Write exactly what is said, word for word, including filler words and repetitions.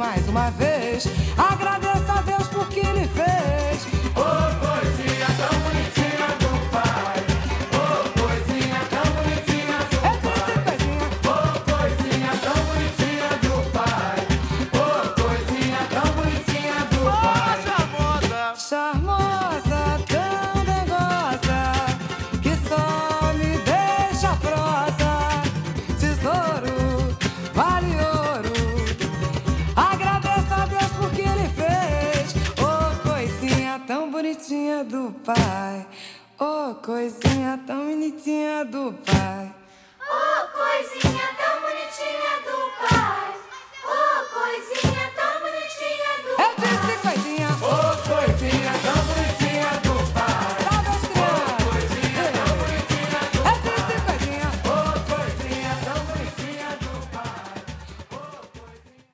mais uma vez. Agradeça a Deus por que Ele fez. Oh, coisinha tão bonitinha do pai. Oh, coisinha tão bonitinha do Eu disse coisinha. Oh, coisinha tão bonitinha do pai. Oh, coisinha tão bonitinha do pai. Charmosa, Charmosa, tão dengosa, que só me deixa prosa. Tesouro, vale ouro. Agradeça a Deus por que Ele fez. Oh, coisinha tão bonitinha do pai. Oh, coisinha tão bonitinha do pai.